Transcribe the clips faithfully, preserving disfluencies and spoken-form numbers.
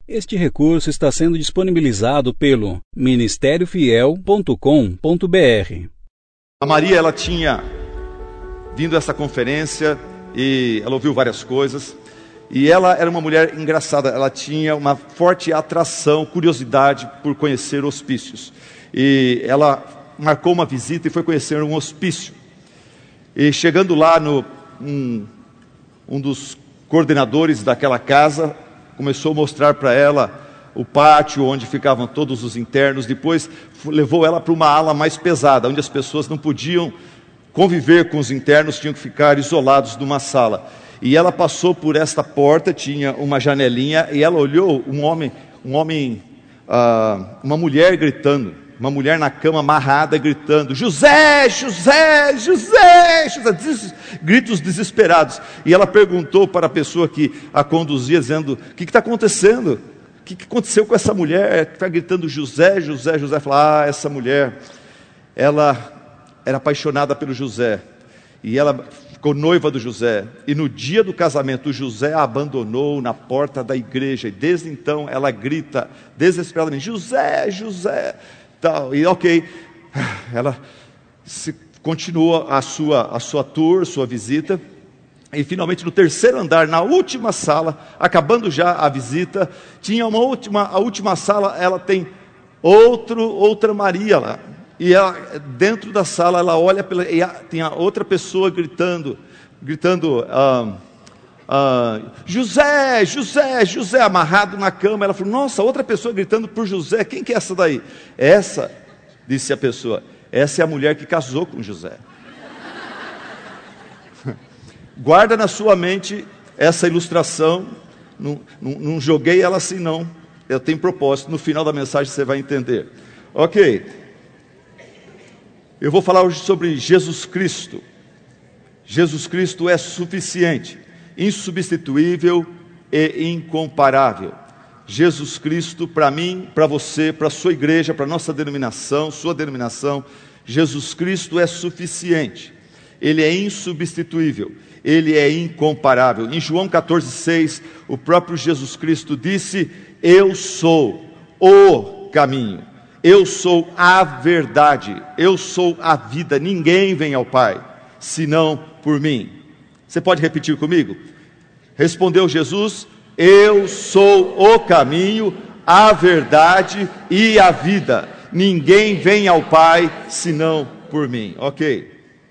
Este recurso está sendo disponibilizado pelo ministério fiel ponto com ponto br. A Maria, ela tinha vindo a essa conferência e ela ouviu várias coisas. E ela era uma mulher engraçada, ela tinha uma forte atração, curiosidade por conhecer hospícios. E ela marcou uma visita e foi conhecer um hospício. E chegando lá, no, um, um dos coordenadores daquela casa começou a mostrar para ela o pátio onde ficavam todos os internos. Depois levou ela para uma ala mais pesada, onde as pessoas não podiam conviver com os internos, tinham que ficar isolados numa sala. E ela passou por esta porta, tinha uma janelinha, e ela olhou um homem, um homem, uh, uma mulher gritando, uma mulher na cama amarrada gritando: José, José, José, José, des... gritos desesperados. E ela perguntou para a pessoa que a conduzia, dizendo: o que está acontecendo? O que, que aconteceu com essa mulher que está gritando José, José, José? Fala: ah, essa mulher, ela era apaixonada pelo José, e ela ficou noiva do José, e no dia do casamento, o José a abandonou na porta da igreja, e desde então ela grita desesperadamente: José, José, tal. E ok, ela se, continua a sua, a sua tour, sua visita, e finalmente no terceiro andar, na última sala, acabando já a visita, tinha uma última, a última sala, ela tem outro, outra Maria lá. E ela, dentro da sala, ela olha pela, e tem a outra pessoa gritando, gritando, ah, ah, José, José, José, amarrado na cama. Ela falou: nossa, outra pessoa gritando por José, quem que é essa daí? Essa, disse a pessoa, essa é a mulher que casou com José. Guarda na sua mente essa ilustração, não, não, não joguei ela assim não, eu tenho propósito, no final da mensagem você vai entender. Ok, eu vou falar hoje sobre Jesus Cristo. Jesus Cristo é suficiente, insubstituível e incomparável. Jesus Cristo, para mim, para você, para a sua igreja, para a nossa denominação, sua denominação, Jesus Cristo é suficiente, Ele é insubstituível, Ele é incomparável. Em João catorze, seis, o próprio Jesus Cristo disse: eu sou o caminho, eu sou a verdade, eu sou a vida, ninguém vem ao Pai, senão por mim. Você pode repetir comigo? Respondeu Jesus: eu sou o caminho, a verdade e a vida, ninguém vem ao Pai, senão por mim. Ok,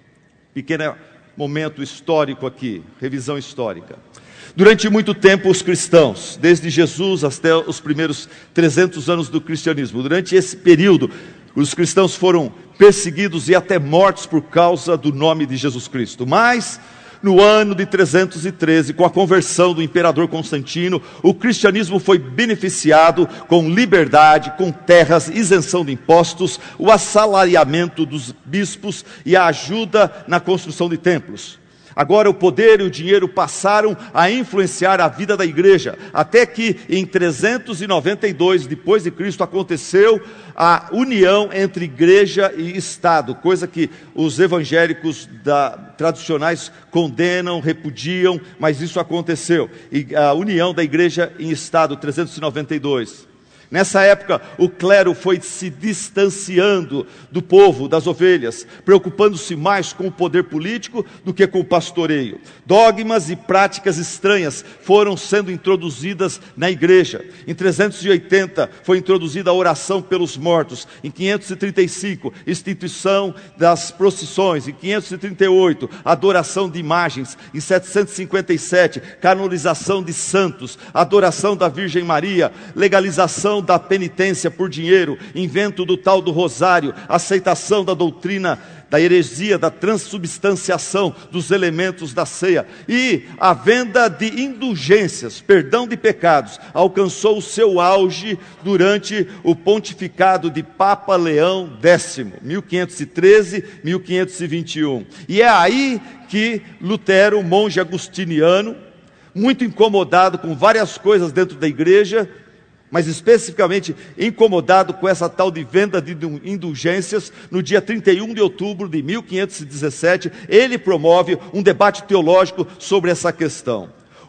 pequeno momento histórico aqui, revisão histórica. Durante muito tempo os cristãos, desde Jesus até os primeiros trezentos anos do cristianismo, durante esse período, os cristãos foram perseguidos e até mortos por causa do nome de Jesus Cristo. Mas no ano de trezentos e treze, com a conversão do imperador Constantino, o cristianismo foi beneficiado com liberdade, com terras, isenção de impostos, o assalariamento dos bispos e a ajuda na construção de templos. Agora o poder e o dinheiro passaram a influenciar a vida da igreja, até que em trezentos e noventa e dois, depois de Cristo, aconteceu a união entre igreja e Estado, coisa que os evangélicos da, tradicionais condenam, repudiam, mas isso aconteceu, e a união da igreja em Estado, trezentos e noventa e dois. Nessa época, o clero foi se distanciando do povo, das ovelhas, preocupando-se mais com o poder político do que com o pastoreio. Dogmas e práticas estranhas foram sendo introduzidas na igreja. Em trezentos e oitenta, foi introduzida a oração pelos mortos. Em quinhentos e trinta e cinco, instituição das procissões. Em quinhentos e trinta e oito, adoração de imagens. Em setecentos e cinquenta e sete, canonização de santos, adoração da Virgem Maria, legalização da penitência por dinheiro, invento do tal do rosário, aceitação da doutrina da heresia, da transubstanciação dos elementos da ceia, e a venda de indulgências, perdão de pecados, alcançou o seu auge durante o pontificado de Papa Leão décimo, mil quinhentos e treze a mil quinhentos e vinte e um. E é aí que Lutero, monge agustiniano, muito incomodado com várias coisas dentro da igreja, mas especificamente incomodado com essa tal de venda de indulgências, no dia trinta e um de outubro de mil quinhentos e dezessete, ele promove um debate teológico sobre essa questão.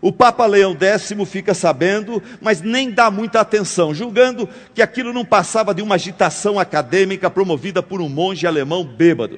O Papa Leão X fica sabendo, mas nem dá muita atenção, julgando que aquilo não passava de uma agitação acadêmica promovida por um monge alemão bêbado.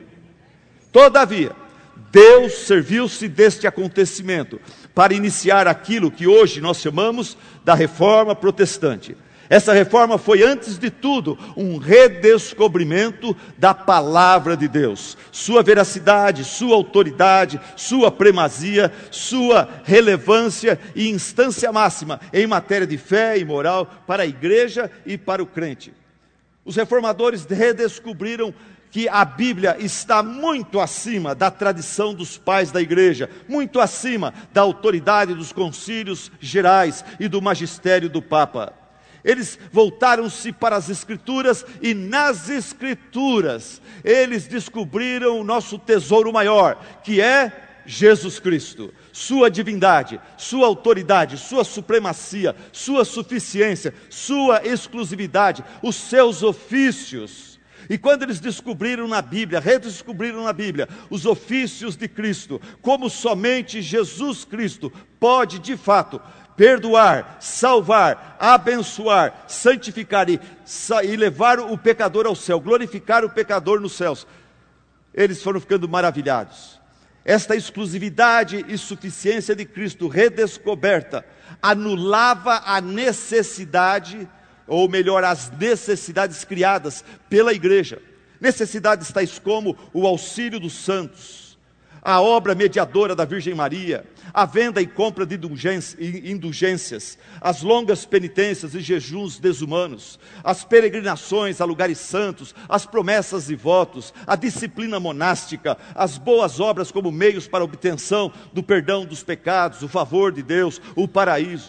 Todavia, Deus serviu-se deste acontecimento para iniciar aquilo que hoje nós chamamos da Reforma Protestante. Essa reforma foi, antes de tudo, um redescobrimento da palavra de Deus, sua veracidade, sua autoridade, sua primazia, sua relevância e instância máxima em matéria de fé e moral para a igreja e para o crente. Os reformadores redescobriram que a Bíblia está muito acima da tradição dos pais da igreja, muito acima da autoridade dos concílios gerais e do magistério do Papa. Eles voltaram-se para as Escrituras e nas Escrituras eles descobriram o nosso tesouro maior, que é Jesus Cristo. Sua divindade, sua autoridade, sua supremacia, sua suficiência, sua exclusividade, os seus ofícios. E quando eles descobriram na Bíblia, redescobriram na Bíblia os ofícios de Cristo, como somente Jesus Cristo pode de fato perdoar, salvar, abençoar, santificar e, e levar o pecador ao céu, glorificar o pecador nos céus, eles foram ficando maravilhados. Esta exclusividade e suficiência de Cristo redescoberta anulava a necessidade, ou melhor, as necessidades criadas pela igreja. Necessidades tais como o auxílio dos santos, a obra mediadora da Virgem Maria, a venda e compra de indulgências, as longas penitências e jejuns desumanos, as peregrinações a lugares santos, as promessas e votos, a disciplina monástica, as boas obras como meios para a obtenção do perdão dos pecados, o favor de Deus, o paraíso.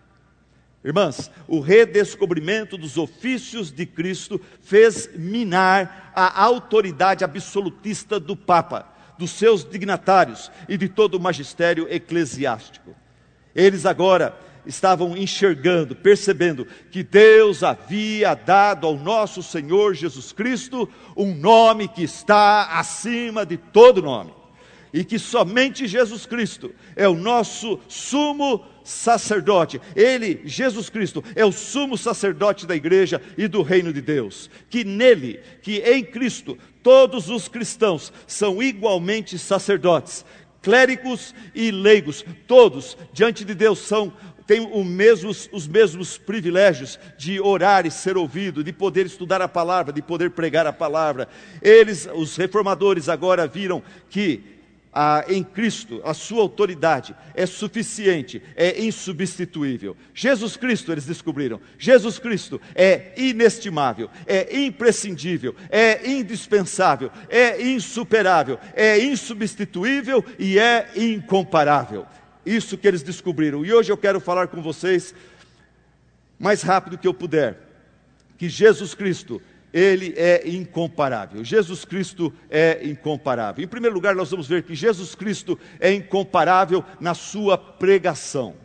Irmãs, o redescobrimento dos ofícios de Cristo fez minar a autoridade absolutista do Papa, dos seus dignatários e de todo o magistério eclesiástico. Eles agora estavam enxergando, percebendo que Deus havia dado ao nosso Senhor Jesus Cristo um nome que está acima de todo nome. E que somente Jesus Cristo é o nosso sumo sacerdote. Ele, Jesus Cristo, é o sumo sacerdote da igreja e do reino de Deus. Que nele, que em Cristo, todos os cristãos são igualmente sacerdotes, clérigos e leigos. Todos, diante de Deus, são têm o mesmos, os mesmos privilégios de orar e ser ouvido, de poder estudar a palavra, de poder pregar a palavra. Eles, os reformadores, agora viram que Ah, em Cristo, a sua autoridade é suficiente, é insubstituível. Jesus Cristo, eles descobriram, Jesus Cristo é inestimável, é imprescindível, é indispensável, é insuperável, é insubstituível e é incomparável. Isso que eles descobriram. E hoje eu quero falar com vocês, mais rápido que eu puder, que Jesus Cristo, Ele é incomparável. Jesus Cristo é incomparável. Em primeiro lugar, nós vamos ver que Jesus Cristo é incomparável na sua pregação.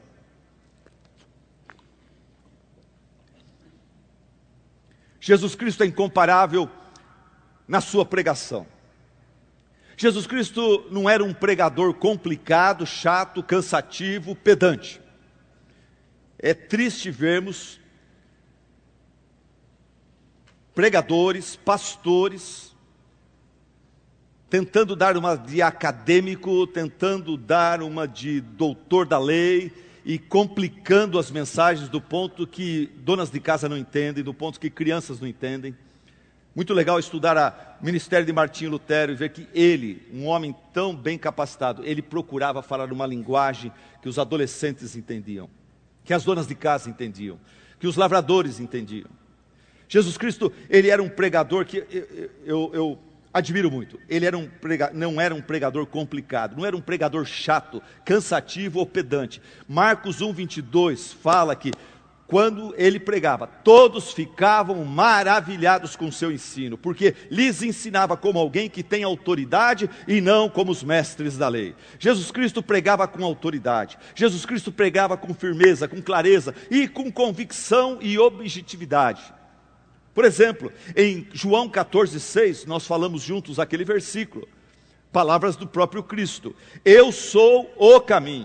Jesus Cristo é incomparável na sua pregação. Jesus Cristo não era um pregador complicado, chato, cansativo, pedante. É triste vermos pregadores, pastores, tentando dar uma de acadêmico, tentando dar uma de doutor da lei e complicando as mensagens do ponto que donas de casa não entendem, do ponto que crianças não entendem. Muito legal estudar o ministério de Martinho Lutero e ver que ele, um homem tão bem capacitado, ele procurava falar uma linguagem que os adolescentes entendiam, que as donas de casa entendiam, que os lavradores entendiam. Jesus Cristo, ele era um pregador que eu, eu, eu admiro muito. Ele era um prega, não era um pregador complicado, não era um pregador chato, cansativo ou pedante. Marcos um, vinte e dois fala que quando ele pregava, todos ficavam maravilhados com o seu ensino, porque lhes ensinava como alguém que tem autoridade e não como os mestres da lei. Jesus Cristo pregava com autoridade, Jesus Cristo pregava com firmeza, com clareza e com convicção e objetividade. Por exemplo, em João catorze, seis, nós falamos juntos aquele versículo, palavras do próprio Cristo: eu sou o caminho,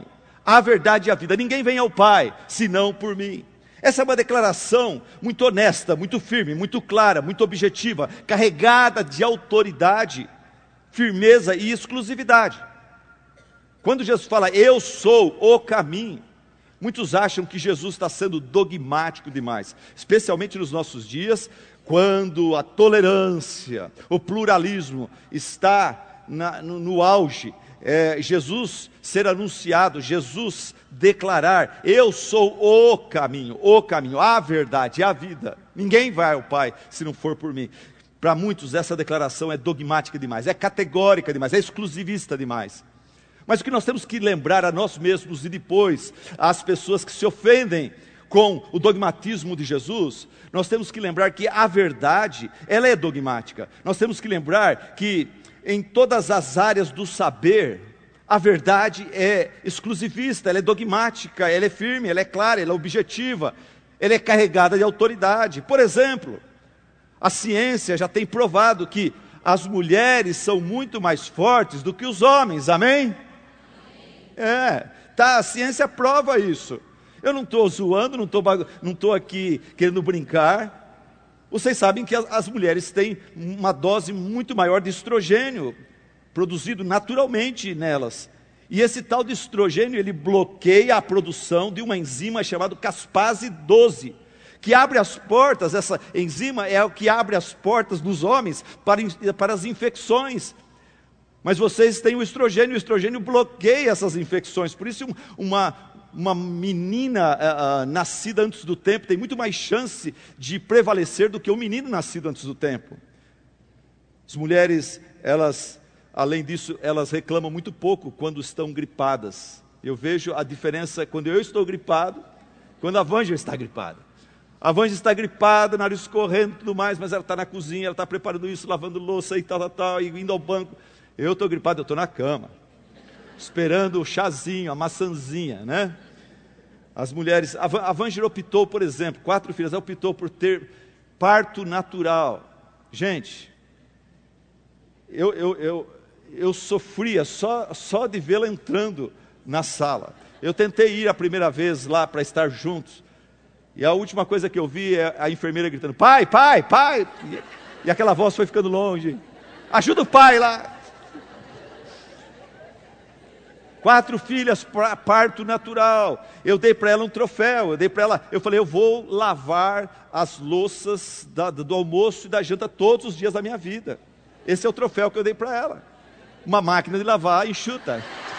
a verdade e a vida. Ninguém vem ao Pai, senão por mim. Essa é uma declaração muito honesta, muito firme, muito clara, muito objetiva, carregada de autoridade, firmeza e exclusividade. Quando Jesus fala, eu sou o caminho, muitos acham que Jesus está sendo dogmático demais, especialmente nos nossos dias, quando a tolerância, o pluralismo está na, no, no auge. É, Jesus ser anunciado, Jesus declarar, eu sou o caminho, o caminho, a verdade, a vida. Ninguém vai ao Pai se não for por mim. Para muitos essa declaração é dogmática demais, é categórica demais, é exclusivista demais. Mas o que nós temos que lembrar a nós mesmos e depois às pessoas que se ofendem com o dogmatismo de Jesus, nós temos que lembrar que a verdade, ela é dogmática. Nós temos que lembrar que em todas as áreas do saber, a verdade é exclusivista, ela é dogmática, ela é firme, ela é clara, ela é objetiva, ela é carregada de autoridade. Por exemplo, a ciência já tem provado que as mulheres são muito mais fortes do que os homens, amém? É, tá, a ciência prova isso. Eu não estou zoando, não estou não estou aqui querendo brincar. Vocês sabem que as, as mulheres têm uma dose muito maior de estrogênio, produzido naturalmente nelas. E esse tal de estrogênio, ele bloqueia a produção de uma enzima chamada caspase doze, que abre as portas, essa enzima é o que abre as portas dos homens para, para as infecções. Mas vocês têm o estrogênio, o estrogênio bloqueia essas infecções. Por isso uma, uma menina uh, uh, nascida antes do tempo tem muito mais chance de prevalecer do que um menino nascido antes do tempo. As mulheres, elas, além disso, elas reclamam muito pouco quando estão gripadas. Eu vejo a diferença quando eu estou gripado, quando a Vângela está gripada. A Vângela está gripada, nariz escorrendo e tudo mais, mas ela está na cozinha, ela está preparando isso, lavando louça e tal, tal, tal, e indo ao banco. Eu estou gripado, eu estou na cama, esperando o chazinho, a maçãzinha, né? As mulheres, a Vângela optou, por exemplo, quatro filhas, ela optou por ter parto natural. Gente, eu, eu, eu, eu sofria só, só de vê-la entrando na sala. Eu tentei ir a primeira vez lá para estar juntos, e a última coisa que eu vi é a enfermeira gritando, pai, pai, pai, e, e aquela voz foi ficando longe, ajuda o pai lá. Quatro filhas, parto natural. Eu dei para ela um troféu, eu dei para ela, eu falei, eu vou lavar as louças da, do almoço e da janta todos os dias da minha vida. Esse é o troféu que eu dei para ela. Uma máquina de lavar enxuta.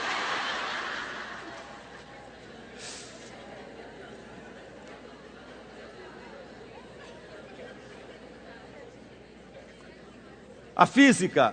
A física.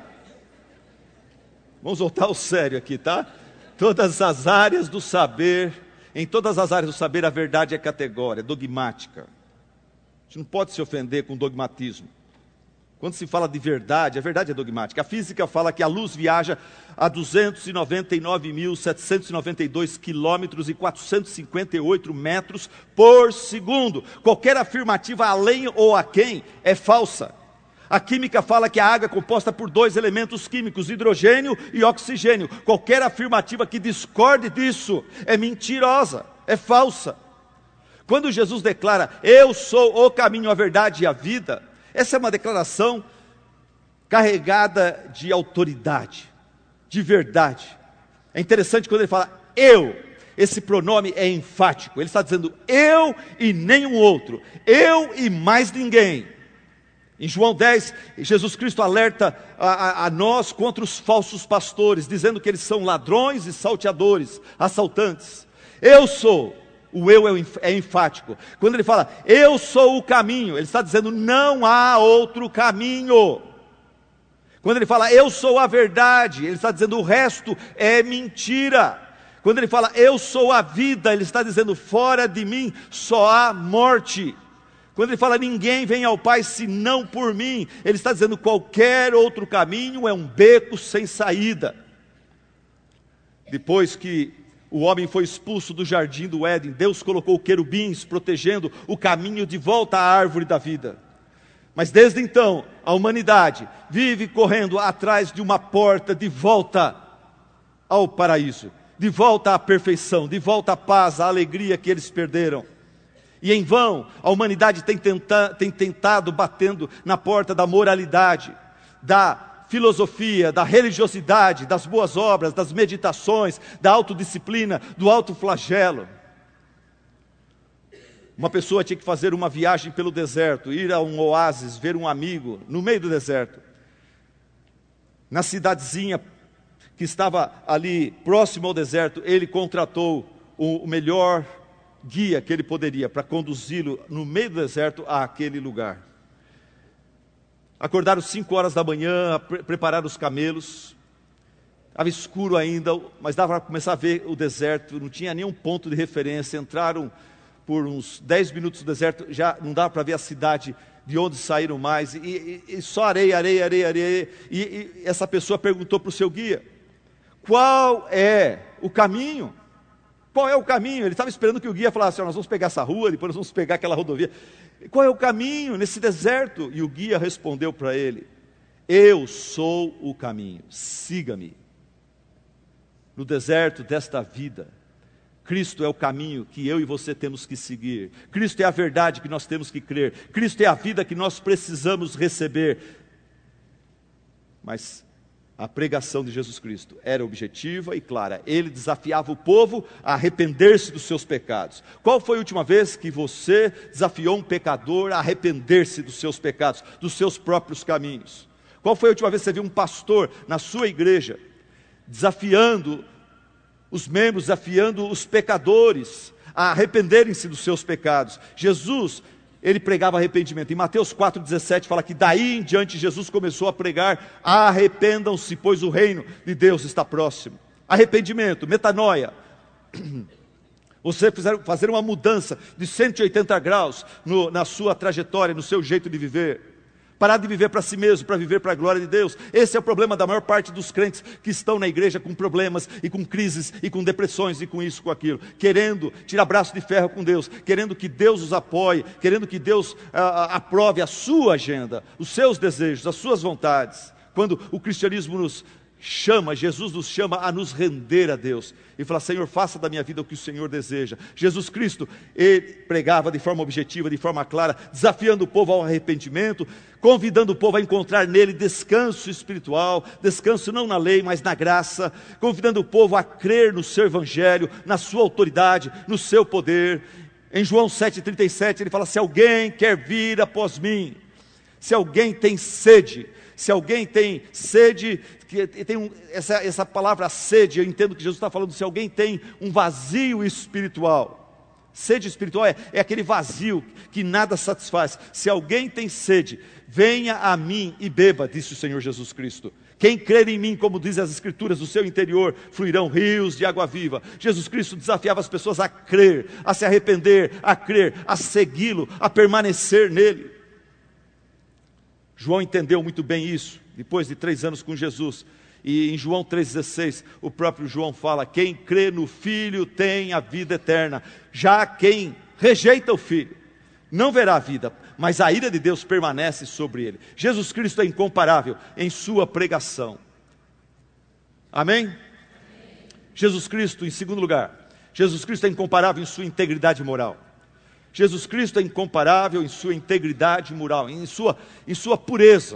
Vamos voltar ao sério aqui, tá? Todas as áreas do saber, em todas as áreas do saber, a verdade é categórica, é dogmática. A gente não pode se ofender com dogmatismo. Quando se fala de verdade, a verdade é dogmática. A física fala que a luz viaja a duzentos e noventa e nove mil, setecentos e noventa e dois quilômetros e quatrocentos e cinquenta e oito metros por segundo. Qualquer afirmativa além ou aquém é falsa. A química fala que a água é composta por dois elementos químicos, hidrogênio e oxigênio. Qualquer afirmativa que discorde disso é mentirosa, é falsa. Quando Jesus declara, eu sou o caminho, a verdade e a vida, essa é uma declaração carregada de autoridade, de verdade. É interessante quando ele fala, eu, esse pronome é enfático. Ele está dizendo, eu e nenhum outro, eu e mais ninguém. Em João dez, Jesus Cristo alerta a, a, a nós contra os falsos pastores, dizendo que eles são ladrões e salteadores, assaltantes. Eu sou, o eu é enfático. Quando ele fala, eu sou o caminho, ele está dizendo, não há outro caminho. Quando ele fala, eu sou a verdade, ele está dizendo, o resto é mentira. Quando ele fala, eu sou a vida, ele está dizendo, fora de mim só há morte. Quando ele fala, ninguém vem ao Pai senão por mim, ele está dizendo, qualquer outro caminho é um beco sem saída. Depois que o homem foi expulso do jardim do Éden, Deus colocou querubins protegendo o caminho de volta à árvore da vida. Mas desde então, a humanidade vive correndo atrás de uma porta de volta ao paraíso, de volta à perfeição, de volta à paz, à alegria que eles perderam. E em vão, a humanidade tem, tenta, tem tentado batendo na porta da moralidade, da filosofia, da religiosidade, das boas obras, das meditações, da autodisciplina, do autoflagelo. Uma pessoa tinha que fazer uma viagem pelo deserto, ir a um oásis, ver um amigo, no meio do deserto. Na cidadezinha que estava ali próximo ao deserto, ele contratou o melhor guia que ele poderia para conduzi-lo no meio do deserto àquele lugar. Acordaram cinco horas da manhã, pre prepararam os camelos. Estava escuro ainda, mas dava para começar a ver o deserto, não tinha nenhum ponto de referência. Entraram por uns dez minutos no deserto, já não dava para ver a cidade de onde saíram mais, e, e, e só areia, areia, areia, areia. E, e essa pessoa perguntou para o seu guia: qual é o caminho? Qual é o caminho? Ele estava esperando que o guia falasse: oh, nós vamos pegar essa rua, depois nós vamos pegar aquela rodovia. Qual é o caminho nesse deserto? E o guia respondeu para ele: eu sou o caminho, siga-me. No deserto desta vida, Cristo é o caminho que eu e você temos que seguir. Cristo é a verdade que nós temos que crer. Cristo é a vida que nós precisamos receber. Mas a pregação de Jesus Cristo era objetiva e clara. Ele desafiava o povo a arrepender-se dos seus pecados. Qual foi a última vez que você desafiou um pecador a arrepender-se dos seus pecados, dos seus próprios caminhos? Qual foi a última vez que você viu um pastor na sua igreja desafiando os membros, desafiando os pecadores a arrependerem-se dos seus pecados? Jesus, ele pregava arrependimento. Em Mateus quatro, dezessete fala que daí em diante Jesus começou a pregar: arrependam-se, pois o reino de Deus está próximo. Arrependimento, metanoia. Você fizer, fazer uma mudança de cento e oitenta graus no, na sua trajetória, no seu jeito de viver. Parar de viver para si mesmo, para viver para a glória de Deus. Esse é o problema da maior parte dos crentes que estão na igreja com problemas e com crises e com depressões e com isso, com aquilo, querendo tirar braço de ferro com Deus, querendo que Deus os apoie, querendo que Deus ah, aprove a sua agenda, os seus desejos, as suas vontades. Quando o cristianismo nos chama, Jesus nos chama a nos render a Deus e falar: Senhor, faça da minha vida o que o Senhor deseja. Jesus Cristo, ele pregava de forma objetiva, de forma clara, desafiando o povo ao arrependimento, convidando o povo a encontrar nele descanso espiritual, descanso não na lei, mas na graça, convidando o povo a crer no seu evangelho, na sua autoridade, no seu poder. Em João sete, trinta e sete ele fala: se alguém quer vir após mim, se alguém tem sede, se alguém tem sede, que tem um, essa, essa palavra sede, eu entendo que Jesus está falando, se alguém tem um vazio espiritual. Sede espiritual é, é aquele vazio que nada satisfaz. Se alguém tem sede, venha a mim e beba, disse o Senhor Jesus Cristo. Quem crer em mim, como dizem as Escrituras, do seu interior fluirão rios de água viva. Jesus Cristo desafiava as pessoas a crer, a se arrepender, a crer, a segui-lo, a permanecer nele. João entendeu muito bem isso, depois de três anos com Jesus. E em João três, dezesseis, o próprio João fala: quem crê no Filho tem a vida eterna. Já quem rejeita o Filho não verá a vida, mas a ira de Deus permanece sobre ele. Jesus Cristo é incomparável em sua pregação. Amém? Amém. Jesus Cristo, em segundo lugar, Jesus Cristo é incomparável em sua integridade moral. Jesus Cristo é incomparável em sua integridade moral, em sua, em sua pureza.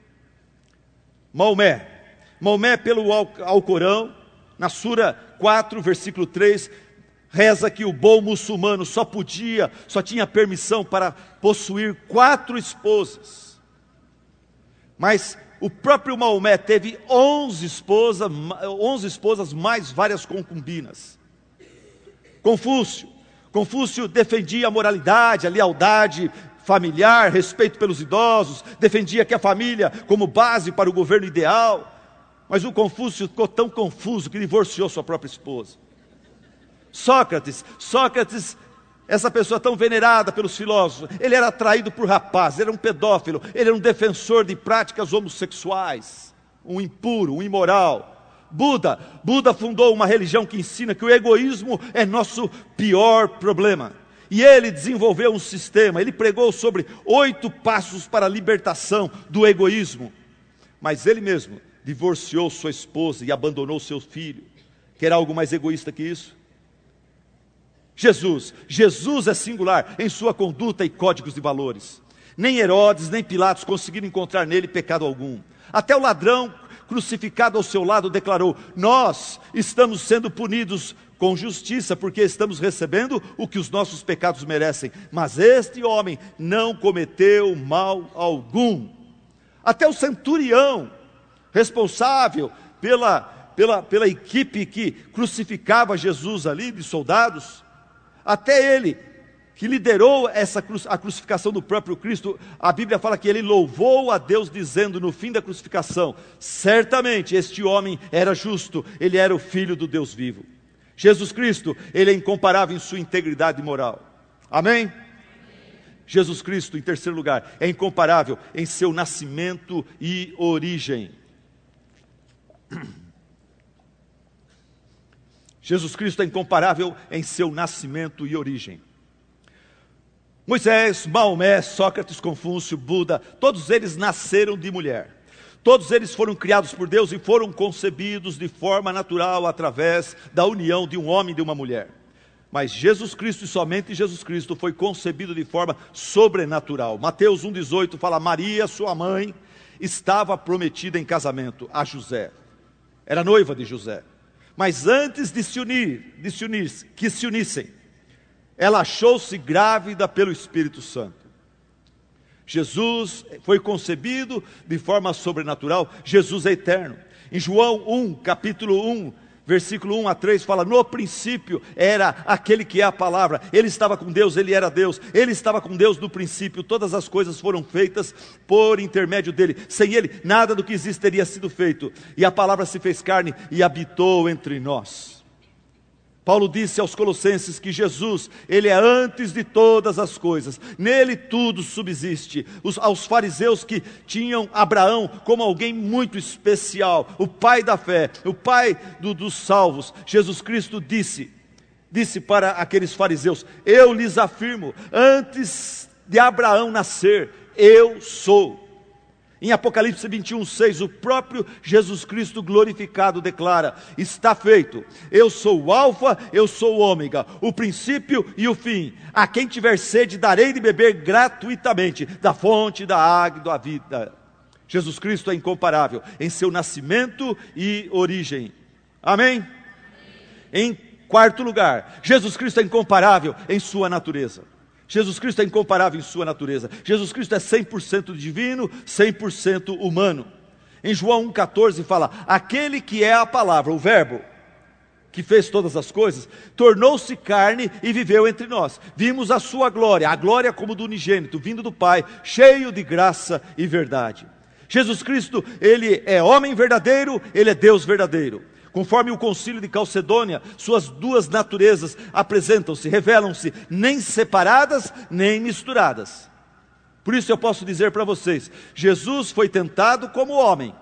Maomé, Maomé pelo Alcorão, na Sura quatro, versículo três, reza que o bom muçulmano só podia, só tinha permissão para possuir quatro esposas. Mas o próprio Maomé teve onze esposas, onze esposas mais várias concubinas. Confúcio, Confúcio defendia a moralidade, a lealdade familiar, respeito pelos idosos, defendia que a família como base para o governo ideal. Mas o Confúcio ficou tão confuso que divorciou sua própria esposa. Sócrates, Sócrates, essa pessoa tão venerada pelos filósofos, ele era atraído por rapazes, ele era um pedófilo, ele era um defensor de práticas homossexuais, um impuro, um imoral. Buda, Buda fundou uma religião que ensina que o egoísmo é nosso pior problema. E ele desenvolveu um sistema, ele pregou sobre oito passos para a libertação do egoísmo. Mas ele mesmo divorciou sua esposa e abandonou seu filho. Quer algo mais egoísta que isso? Jesus, Jesus é singular em sua conduta e códigos de valores. Nem Herodes, nem Pilatos conseguiram encontrar nele pecado algum. Até o ladrão crucificado ao seu lado declarou: nós estamos sendo punidos com justiça, porque estamos recebendo o que os nossos pecados merecem. Mas este homem não cometeu mal algum. Até o centurião, responsável pela, pela, pela equipe que crucificava Jesus ali, de soldados, até ele, que liderou essa cru, a crucificação do próprio Cristo, a Bíblia fala que ele louvou a Deus, dizendo no fim da crucificação: certamente este homem era justo, ele era o Filho do Deus vivo. Jesus Cristo, ele é incomparável em sua integridade moral. Amém? Jesus Cristo, em terceiro lugar, é incomparável em seu nascimento e origem. Jesus Cristo é incomparável em seu nascimento e origem. Moisés, Maomé, Sócrates, Confúcio, Buda, todos eles nasceram de mulher. Todos eles foram criados por Deus e foram concebidos de forma natural através da união de um homem e de uma mulher. Mas Jesus Cristo, e somente Jesus Cristo, foi concebido de forma sobrenatural. Mateus um, dezoito fala: Maria, sua mãe, estava prometida em casamento a José. Era noiva de José. Mas antes de se unir, de se unir, que se unissem, ela achou-se grávida pelo Espírito Santo. Jesus foi concebido de forma sobrenatural. Jesus é eterno. Em João um, capítulo um, versículo um a três, fala: no princípio era aquele que é a palavra. Ele estava com Deus, ele era Deus. Ele estava com Deus no princípio. Todas as coisas foram feitas por intermédio dele. Sem ele, nada do que existe teria sido feito. E a palavra se fez carne e habitou entre nós. Paulo disse aos Colossenses que Jesus, ele é antes de todas as coisas, nele tudo subsiste. Os, aos fariseus que tinham Abraão como alguém muito especial, o pai da fé, o pai do, dos salvos, Jesus Cristo disse, disse para aqueles fariseus: eu lhes afirmo, antes de Abraão nascer, eu sou. Em Apocalipse vinte e um, seis, o próprio Jesus Cristo glorificado declara: está feito, eu sou o alfa, eu sou o ômega, o princípio e o fim. A quem tiver sede darei de beber gratuitamente da fonte da água da vida. Jesus Cristo é incomparável em seu nascimento e origem. Amém? Em quarto lugar, Jesus Cristo é incomparável em sua natureza. Jesus Cristo é incomparável em sua natureza. Jesus Cristo é cem por cento divino, cem por cento humano. Em João um, catorze fala: aquele que é a palavra, o verbo, que fez todas as coisas, tornou-se carne e viveu entre nós. Vimos a sua glória, a glória como do unigênito, vindo do Pai, cheio de graça e verdade. Jesus Cristo, ele é homem verdadeiro, ele é Deus verdadeiro. Conforme o concílio de Calcedônia, suas duas naturezas apresentam-se, revelam-se, nem separadas, nem misturadas. Por isso eu posso dizer para vocês: Jesus foi tentado como homem,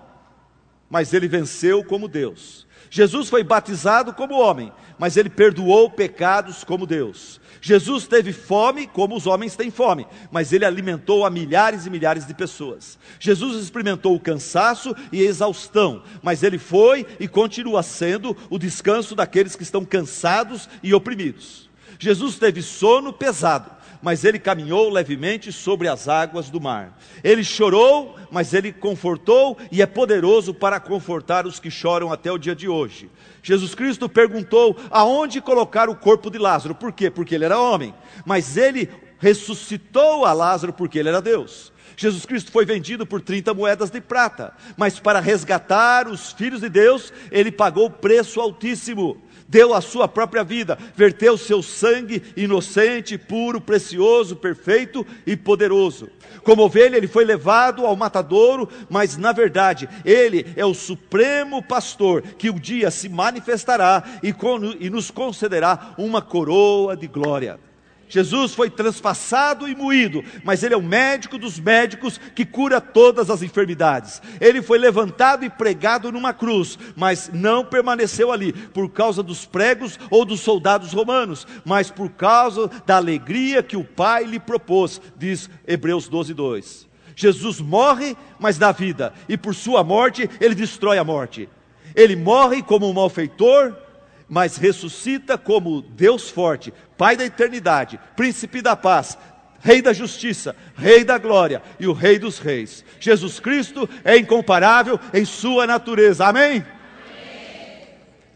mas ele venceu como Deus. Jesus foi batizado como homem, mas ele perdoou pecados como Deus. Jesus teve fome como os homens têm fome, mas ele alimentou a milhares e milhares de pessoas. Jesus experimentou o cansaço e a exaustão, mas ele foi e continua sendo o descanso daqueles que estão cansados e oprimidos. Jesus teve sono pesado, mas ele caminhou levemente sobre as águas do mar. Ele chorou, mas ele confortou e é poderoso para confortar os que choram até o dia de hoje. Jesus Cristo perguntou aonde colocar o corpo de Lázaro. Por quê? Porque ele era homem. Mas ele ressuscitou a Lázaro porque ele era Deus. Jesus Cristo foi vendido por trinta moedas de prata. Mas para resgatar os filhos de Deus, ele pagou preço altíssimo. Deu a sua própria vida, verteu seu sangue inocente, puro, precioso, perfeito e poderoso. Como ovelha ele foi levado ao matadouro, mas na verdade ele é o supremo pastor que um dia se manifestará e, con- e nos concederá uma coroa de glória. Jesus foi transpassado e moído, mas ele é o médico dos médicos que cura todas as enfermidades. Ele foi levantado e pregado numa cruz, mas não permaneceu ali por causa dos pregos ou dos soldados romanos, mas por causa da alegria que o Pai lhe propôs, diz Hebreus doze, dois. Jesus morre, mas dá vida, e por sua morte ele destrói a morte. Ele morre como um malfeitor, mas ressuscita como Deus forte, Pai da eternidade, Príncipe da paz, Rei da justiça, Rei da glória e o Rei dos reis. Jesus Cristo é incomparável em sua natureza. Amém? Amém.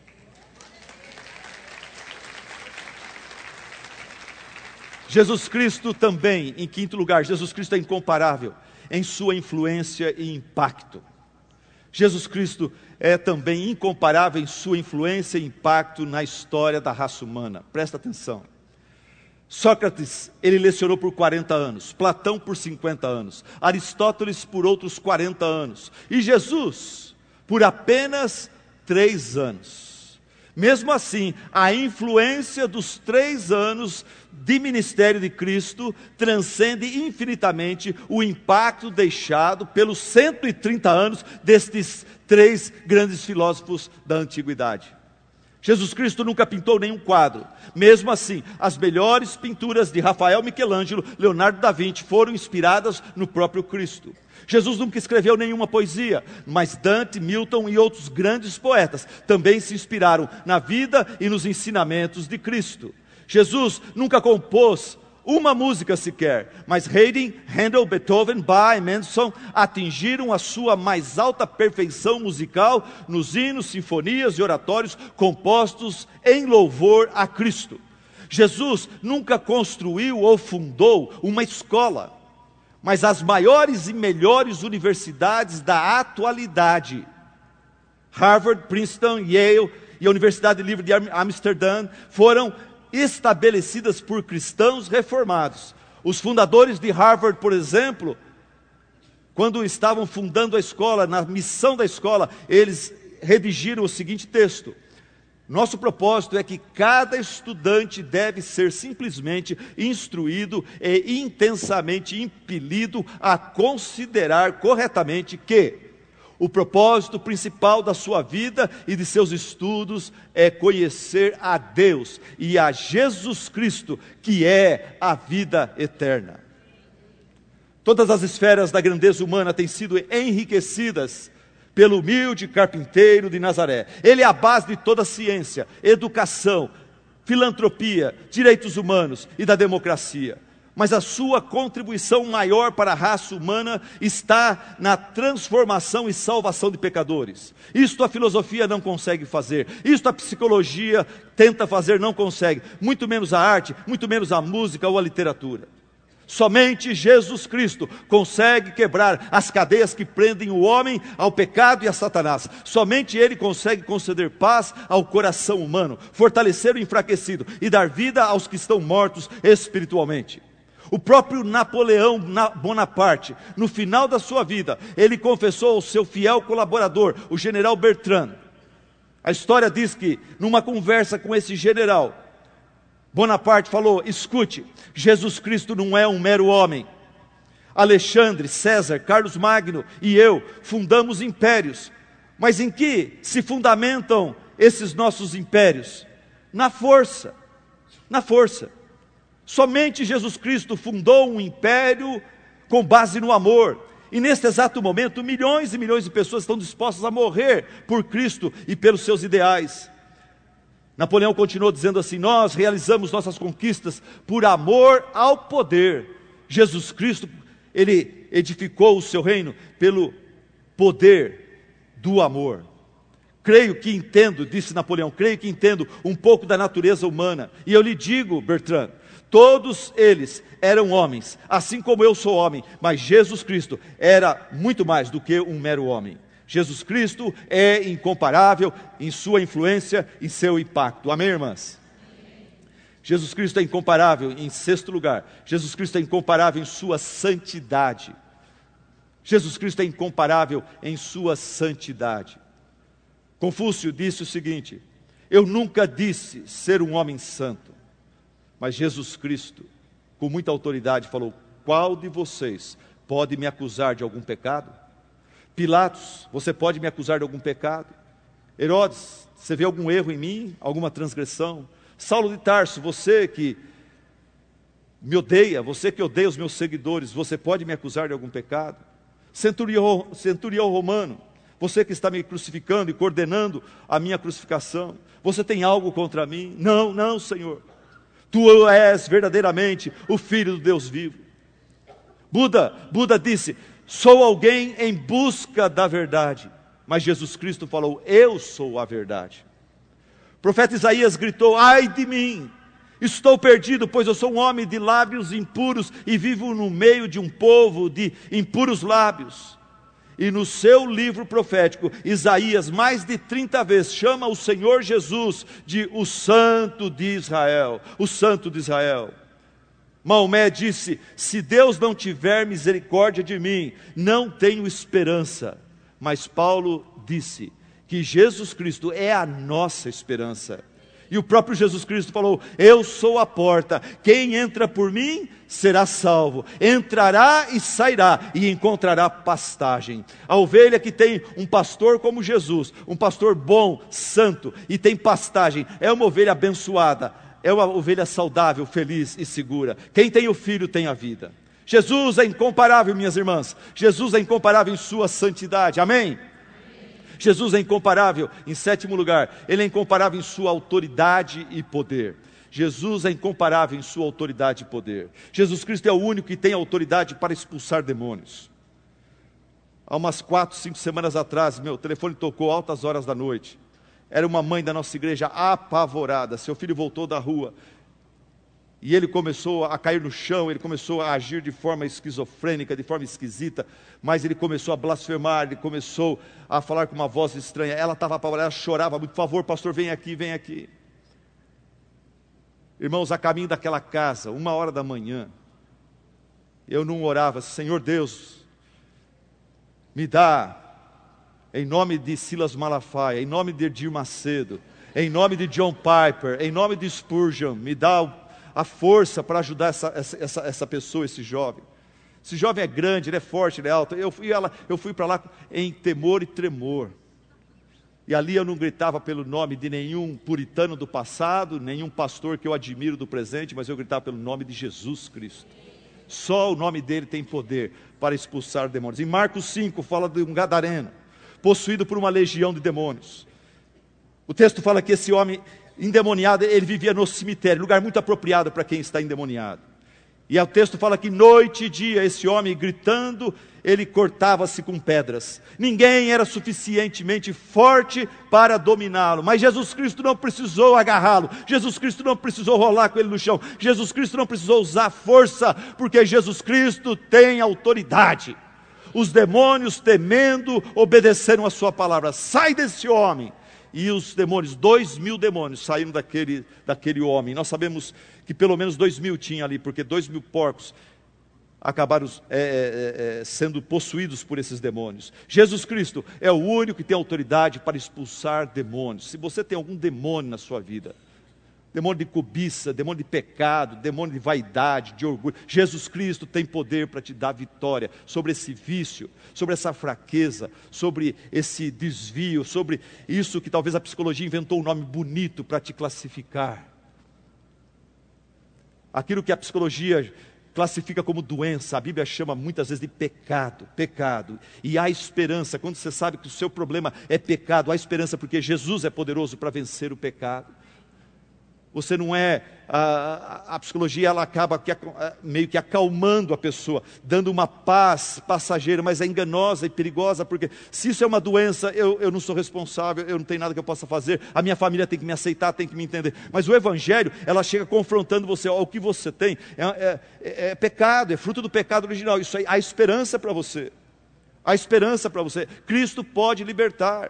Jesus Cristo também, em quinto lugar, Jesus Cristo é incomparável em sua influência e impacto. Jesus Cristo é também incomparável em sua influência e impacto na história da raça humana. Presta atenção. Sócrates, ele lecionou por quarenta anos, Platão por cinquenta anos, Aristóteles por outros quarenta anos, e Jesus por apenas três anos. Mesmo assim, a influência dos três anos de ministério de Cristo transcende infinitamente o impacto deixado pelos cento e trinta anos destes três grandes filósofos da antiguidade. Jesus Cristo nunca pintou nenhum quadro. Mesmo assim, as melhores pinturas de Rafael, Michelangelo, Leonardo da Vinci foram inspiradas no próprio Cristo. Jesus nunca escreveu nenhuma poesia, mas Dante, Milton e outros grandes poetas também se inspiraram na vida e nos ensinamentos de Cristo. Jesus nunca compôs uma música sequer, mas Haydn, Handel, Beethoven, Bach e Mendelssohn atingiram a sua mais alta perfeição musical nos hinos, sinfonias e oratórios compostos em louvor a Cristo. Jesus nunca construiu ou fundou uma escola, mas as maiores e melhores universidades da atualidade, Harvard, Princeton, Yale e a Universidade Livre de Amsterdã, foram estabelecidas por cristãos reformados. Os fundadores de Harvard, por exemplo, quando estavam fundando a escola, na missão da escola, eles redigiram o seguinte texto: nosso propósito é que cada estudante deve ser simplesmente instruído e intensamente impelido a considerar corretamente que o propósito principal da sua vida e de seus estudos é conhecer a Deus e a Jesus Cristo, que é a vida eterna. Todas as esferas da grandeza humana têm sido enriquecidas pelo humilde carpinteiro de Nazaré. Ele é a base de toda a ciência, educação, filantropia, direitos humanos e da democracia. Mas a sua contribuição maior para a raça humana está na transformação e salvação de pecadores. Isto a filosofia não consegue fazer, isto a psicologia tenta fazer, não consegue, muito menos a arte, muito menos a música ou a literatura. Somente Jesus Cristo consegue quebrar as cadeias que prendem o homem ao pecado e a Satanás. Somente Ele consegue conceder paz ao coração humano, fortalecer o enfraquecido e dar vida aos que estão mortos espiritualmente. O próprio Napoleão Bonaparte, no final da sua vida, ele confessou ao seu fiel colaborador, o general Bertrand. A história diz que, numa conversa com esse general, Bonaparte falou: escute, Jesus Cristo não é um mero homem. Alexandre, César, Carlos Magno e eu fundamos impérios. Mas em que se fundamentam esses nossos impérios? Na força, na força. Somente Jesus Cristo fundou um império com base no amor. E neste exato momento, milhões e milhões de pessoas estão dispostas a morrer por Cristo e pelos seus ideais. Napoleão continuou dizendo assim: nós realizamos nossas conquistas por amor ao poder. Jesus Cristo, Ele edificou o seu reino pelo poder do amor. Creio que entendo, disse Napoleão, creio que entendo um pouco da natureza humana. E eu lhe digo, Bertrand, todos eles eram homens, assim como eu sou homem, mas Jesus Cristo era muito mais do que um mero homem. Jesus Cristo é incomparável em sua influência e seu impacto. Amém, irmãs? Amém. Jesus Cristo é incomparável em sexto lugar. Jesus Cristo é incomparável em sua santidade. Jesus Cristo é incomparável em sua santidade. Confúcio disse o seguinte: eu nunca disse ser um homem santo. Mas Jesus Cristo, com muita autoridade, falou: qual de vocês pode me acusar de algum pecado? Pilatos, você pode me acusar de algum pecado? Herodes, você vê algum erro em mim? Alguma transgressão? Saulo de Tarso, você que me odeia, você que odeia os meus seguidores, você pode me acusar de algum pecado? Centurião, centurião romano, Você que está me crucificando e coordenando a minha crucificação, você tem algo contra mim? Não, não, Senhor. Tu és verdadeiramente o Filho do Deus vivo. Buda, Buda disse, sou alguém em busca da verdade. Mas Jesus Cristo falou, eu sou a verdade. O profeta Isaías gritou, ai de mim, estou perdido, pois eu sou um homem de lábios impuros e vivo no meio de um povo de impuros lábios. E no seu livro profético, Isaías, mais de trinta vezes, chama o Senhor Jesus de o Santo de Israel, o Santo de Israel. Maomé disse, se Deus não tiver misericórdia de mim, não tenho esperança. Mas Paulo disse que Jesus Cristo é a nossa esperança. E o próprio Jesus Cristo falou, eu sou a porta, quem entra por mim será salvo, entrará e sairá e encontrará pastagem. A ovelha que tem um pastor como Jesus, um pastor bom, santo e tem pastagem, é uma ovelha abençoada, é uma ovelha saudável, feliz e segura. Quem tem o Filho tem a vida. Jesus é incomparável, minhas irmãs, Jesus é incomparável em sua santidade, amém? Jesus é incomparável, em sétimo lugar, Ele é incomparável em sua autoridade e poder. Jesus é incomparável em sua autoridade e poder. Jesus Cristo é o único que tem autoridade para expulsar demônios. Há umas quatro, cinco semanas atrás, meu telefone tocou altas horas da noite. Era uma mãe da nossa igreja apavorada, seu filho voltou da rua. E ele começou a cair no chão, ele começou a agir de forma esquizofrênica, de forma esquisita, mas ele começou a blasfemar, ele começou a falar com uma voz estranha. Ela estava apavorada, ela chorava muito, por favor, pastor, vem aqui, vem aqui. Irmãos, a caminho daquela casa, uma hora da manhã, eu não orava, Senhor Deus, me dá, em nome de Silas Malafaia, em nome de Edir Macedo, em nome de John Piper, em nome de Spurgeon, me dá o a força para ajudar essa, essa, essa pessoa, esse jovem. Esse jovem é grande, ele é forte, ele é alto. Eu fui, ela, eu fui para lá em temor e tremor. E ali eu não gritava pelo nome de nenhum puritano do passado, nenhum pastor que eu admiro do presente, mas eu gritava pelo nome de Jesus Cristo. Só o nome dele tem poder para expulsar demônios. Em Marcos cinco fala de um gadareno, possuído por uma legião de demônios. O texto fala que esse homem endemoniado, ele vivia no cemitério, lugar muito apropriado para quem está endemoniado. E o texto fala que noite e dia, esse homem gritando, ele cortava-se com pedras. Ninguém era suficientemente forte para dominá-lo, mas Jesus Cristo não precisou agarrá-lo, Jesus Cristo não precisou rolar com ele no chão, Jesus Cristo não precisou usar força, porque Jesus Cristo tem autoridade. Os demônios, temendo, obedeceram a sua palavra. Sai desse homem! E os demônios, dois mil demônios saíram daquele, daquele homem. Nós sabemos que pelo menos dois mil tinha ali, porque dois mil porcos acabaram é, é, é, sendo possuídos por esses demônios. Jesus Cristo é o único que tem autoridade para expulsar demônios. Se você tem algum demônio na sua vida, demônio de cobiça, demônio de pecado, demônio de vaidade, de orgulho, Jesus Cristo tem poder para te dar vitória sobre esse vício, sobre essa fraqueza, sobre esse desvio, sobre isso que talvez a psicologia inventou um nome bonito para te classificar. Aquilo que a psicologia classifica como doença, a Bíblia chama muitas vezes de pecado, pecado. E há esperança, quando você sabe que o seu problema é pecado, há esperança porque Jesus é poderoso para vencer o pecado. Você não é, a, a psicologia ela acaba que, meio que acalmando a pessoa, dando uma paz passageira, mas é enganosa e perigosa, porque se isso é uma doença, eu, eu não sou responsável, eu não tenho nada que eu possa fazer, a minha família tem que me aceitar, tem que me entender. Mas o Evangelho, ela chega confrontando você, ó, o que você tem é, é, é, é pecado, é fruto do pecado original, isso aí, há esperança para você, há esperança para você, Cristo pode libertar.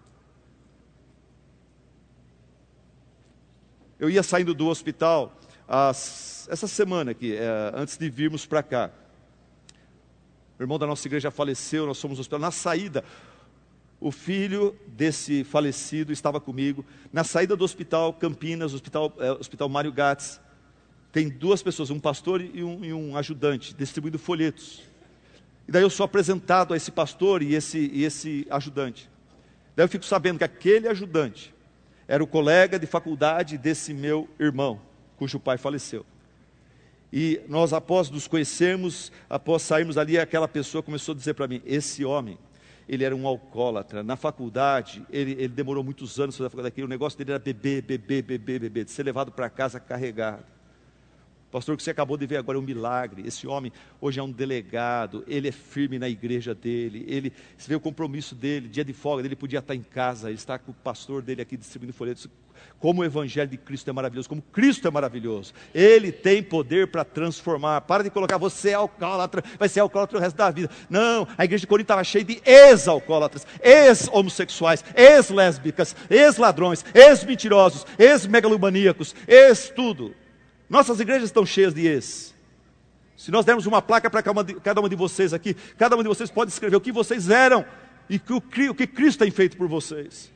Eu ia saindo do hospital as, essa semana aqui, é, antes de virmos para cá. O irmão da nossa igreja faleceu, nós fomos ao hospital. Na saída, o filho desse falecido estava comigo. Na saída do hospital Campinas, hospital, é, hospital Mário Gats, tem duas pessoas, um pastor e um, e um ajudante, distribuindo folhetos. E daí eu sou apresentado a esse pastor e esse, e esse ajudante. Daí eu fico sabendo que aquele ajudante era o colega de faculdade desse meu irmão, cujo pai faleceu. E nós, após nos conhecermos, após sairmos ali, aquela pessoa começou a dizer para mim, esse homem, ele era um alcoólatra. Na faculdade, ele, ele demorou muitos anos para fazer faculdade. O negócio dele era beber, beber, beber, beber, de ser levado para casa carregado. Pastor, o que você acabou de ver agora é um milagre. Esse homem hoje é um delegado, ele é firme na igreja dele, ele, você vê o compromisso dele, dia de folga, ele podia estar em casa, ele está com o pastor dele aqui distribuindo folhetos. Como o evangelho de Cristo é maravilhoso, como Cristo é maravilhoso. Ele tem poder para transformar. Para de colocar, você é alcoólatra, vai ser alcoólatra o resto da vida. Não, a igreja de Corinto estava cheia de ex-alcoólatras, ex-homossexuais, ex-lésbicas, ex-ladrões, ex-mentirosos, ex-megalomaníacos, ex-tudo. Nossas igrejas estão cheias de ex. Se nós dermos uma placa para cada uma de vocês aqui, cada um de vocês pode escrever o que vocês eram e o que Cristo tem feito por vocês.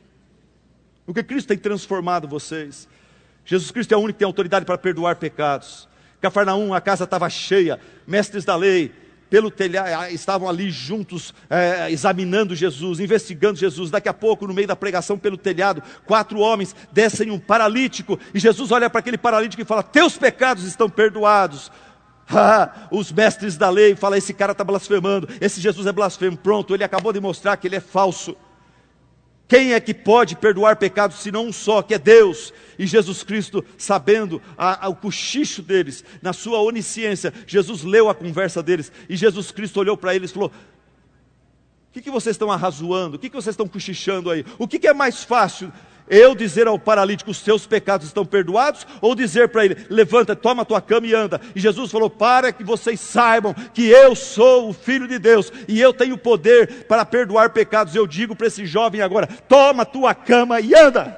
O que Cristo tem transformado vocês. Jesus Cristo é o único que tem autoridade para perdoar pecados. Cafarnaum, a casa estava cheia, mestres da lei, pelo telhado, estavam ali juntos, é, examinando Jesus, investigando Jesus. Daqui a pouco, no meio da pregação pelo telhado, quatro homens descem um paralítico, e Jesus olha para aquele paralítico e fala: teus pecados estão perdoados. Ah, os mestres da lei falam: esse cara está blasfemando, esse Jesus é blasfemo. Pronto, ele acabou de mostrar que ele é falso. Quem é que pode perdoar pecados senão um só, que é Deus? E Jesus Cristo, sabendo a, a, o cochicho deles, na sua onisciência, Jesus leu a conversa deles, e Jesus Cristo olhou para eles e falou: o que, que vocês estão arrazoando? O que, que vocês estão cochichando aí? O que, que é mais fácil? Eu dizer ao paralítico: os seus pecados estão perdoados? Ou dizer para ele: levanta, toma a tua cama e anda? E Jesus falou: para que vocês saibam que eu sou o Filho de Deus, e eu tenho poder para perdoar pecados. Eu digo para esse jovem agora: toma a tua cama e anda.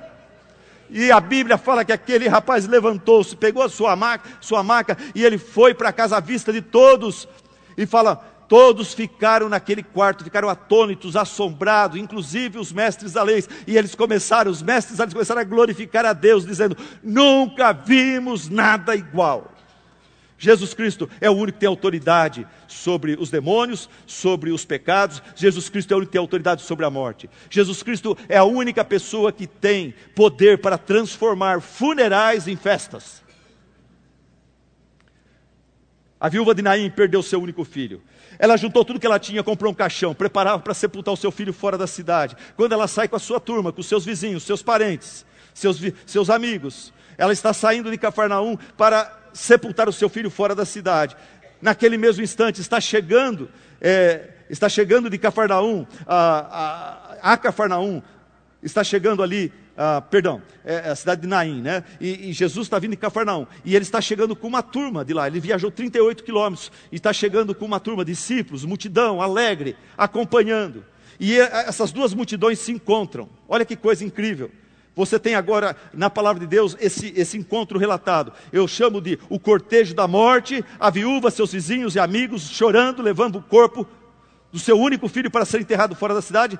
E a Bíblia fala que aquele rapaz levantou-se, pegou a sua maca, sua maca, e ele foi para casa à vista de todos. E fala... Todos ficaram naquele quarto, ficaram atônitos, assombrados, inclusive os mestres da lei. E eles começaram, os mestres da lei começaram a glorificar a Deus, dizendo: nunca vimos nada igual. Jesus Cristo é o único que tem autoridade sobre os demônios, sobre os pecados. Jesus Cristo é o único que tem autoridade sobre a morte. Jesus Cristo é a única pessoa que tem poder para transformar funerais em festas. A viúva de Naim perdeu seu único filho. Ela juntou tudo que ela tinha, comprou um caixão, preparava para sepultar o seu filho fora da cidade. Quando ela sai com a sua turma, com seus vizinhos, seus parentes, seus, seus amigos, ela está saindo de Cafarnaum para sepultar o seu filho fora da cidade. Naquele mesmo instante está chegando, é, está chegando de Cafarnaum, a, a, a Cafarnaum, está chegando ali, ah, perdão, é a cidade de Naim, né? E, e Jesus está vindo de Cafarnaum, e ele está chegando com uma turma de lá. Ele viajou trinta e oito quilômetros, e está chegando com uma turma, discípulos, multidão, alegre, acompanhando. E essas duas multidões se encontram. Olha que coisa incrível. Você tem agora, na palavra de Deus, esse, esse encontro relatado. Eu chamo de o cortejo da morte, a viúva, seus vizinhos e amigos chorando, levando o corpo do seu único filho para ser enterrado fora da cidade.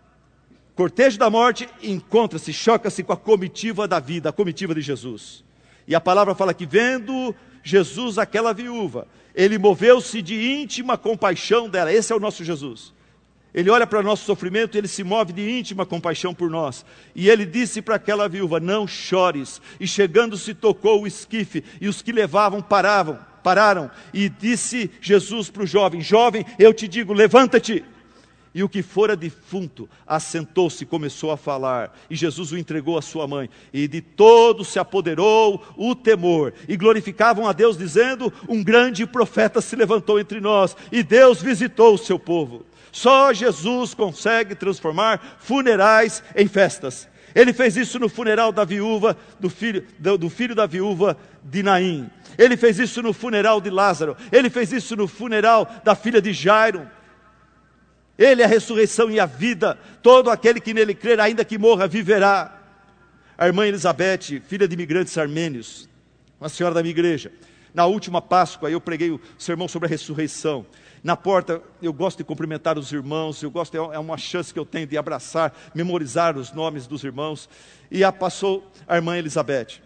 Cortejo da morte encontra-se, choca-se com a comitiva da vida, a comitiva de Jesus. E a palavra fala que, vendo Jesus aquela viúva, ele moveu-se de íntima compaixão dela. Esse é o nosso Jesus. Ele olha para o nosso sofrimento e ele se move de íntima compaixão por nós. E ele disse para aquela viúva: não chores. E chegando-se tocou o esquife, e os que levavam paravam, pararam. E disse Jesus para o jovem: jovem, eu te digo, levanta-te. E o que fora defunto assentou-se e começou a falar. E Jesus o entregou à sua mãe. E de todos se apoderou o temor. E glorificavam a Deus, dizendo: um grande profeta se levantou entre nós. E Deus visitou o seu povo. Só Jesus consegue transformar funerais em festas. Ele fez isso no funeral da viúva, do filho, do, do filho da viúva de Naim. Ele fez isso no funeral de Lázaro. Ele fez isso no funeral da filha de Jairo. Ele é a ressurreição e a vida. Todo aquele que nele crer, ainda que morra, viverá. A irmã Elizabeth, filha de imigrantes armênios, uma senhora da minha igreja. Na última Páscoa, eu preguei o sermão sobre a ressurreição. Na porta, eu gosto de cumprimentar os irmãos, eu gosto, é uma chance que eu tenho de abraçar, memorizar os nomes dos irmãos. E a passou a irmã Elizabeth.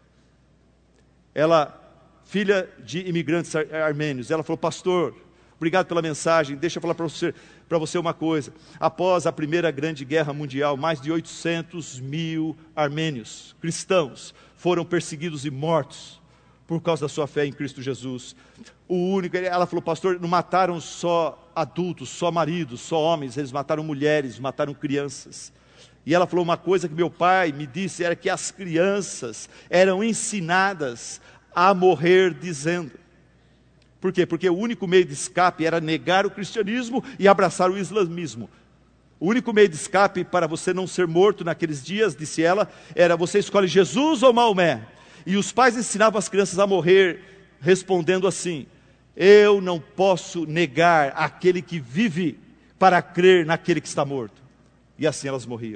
Ela, filha de imigrantes armênios, ela falou: pastor, obrigado pela mensagem. Deixa eu falar para você, para você uma coisa. Após a Primeira Grande Guerra Mundial, mais de oitocentos mil armênios, cristãos, foram perseguidos e mortos por causa da sua fé em Cristo Jesus. O único, ela falou: pastor, não mataram só adultos, só maridos, só homens, eles mataram mulheres, mataram crianças. E ela falou: uma coisa que meu pai me disse era que as crianças eram ensinadas a morrer dizendo. Por quê? Porque o único meio de escape era negar o cristianismo e abraçar o islamismo. O único meio de escape para você não ser morto naqueles dias, disse ela, era: você escolhe Jesus ou Maomé. E os pais ensinavam as crianças a morrer respondendo assim: eu não posso negar aquele que vive para crer naquele que está morto. E assim elas morriam.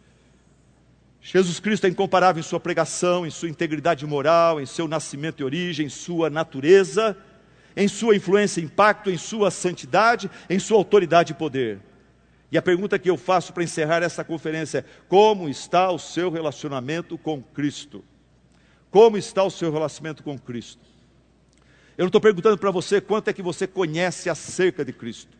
Jesus Cristo é incomparável em sua pregação, em sua integridade moral, em seu nascimento e origem, em sua natureza, em sua influência e impacto, em sua santidade, em sua autoridade e poder. E a pergunta que eu faço para encerrar essa conferência é: como está o seu relacionamento com Cristo? Como está o seu relacionamento com Cristo? Eu não estou perguntando para você quanto é que você conhece acerca de Cristo.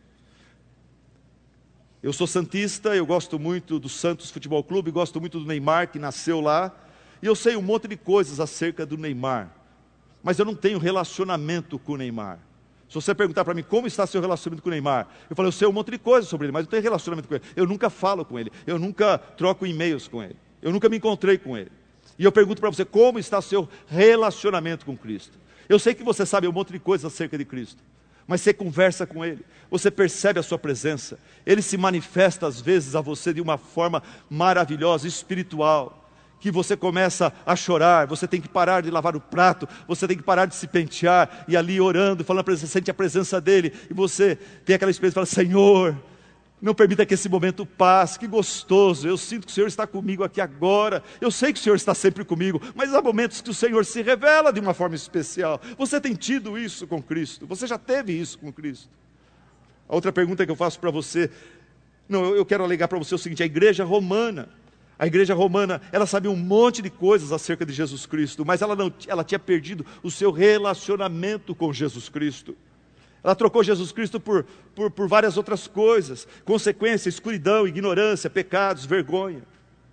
Eu sou santista, eu gosto muito do Santos Futebol Clube, gosto muito do Neymar, que nasceu lá, e eu sei um monte de coisas acerca do Neymar, mas eu não tenho relacionamento com o Neymar. Se você perguntar para mim como está seu relacionamento com o Neymar, eu falo: eu sei um monte de coisas sobre ele, mas não tenho relacionamento com ele. Eu nunca falo com ele, eu nunca troco e-mails com ele, eu nunca me encontrei com ele. E eu pergunto para você: como está seu relacionamento com Cristo? Eu sei que você sabe um monte de coisas acerca de Cristo, mas você conversa com Ele, você percebe a sua presença, Ele se manifesta às vezes a você de uma forma maravilhosa, espiritual, que você começa a chorar, você tem que parar de lavar o prato, você tem que parar de se pentear, e ali orando, falando para Ele, você sente a presença dEle, e você tem aquela experiência e fala: Senhor, não permita que esse momento passe, que gostoso, eu sinto que o Senhor está comigo aqui agora, eu sei que o Senhor está sempre comigo, mas há momentos que o Senhor se revela de uma forma especial. Você tem tido isso com Cristo? Você já teve isso com Cristo? A outra pergunta que eu faço para você, não, eu quero alegar para você o seguinte: a igreja romana, a igreja romana, ela sabia um monte de coisas acerca de Jesus Cristo, mas ela, não, ela tinha perdido o seu relacionamento com Jesus Cristo. Ela trocou Jesus Cristo por, por, por várias outras coisas, consequência, escuridão, ignorância, pecados, vergonha.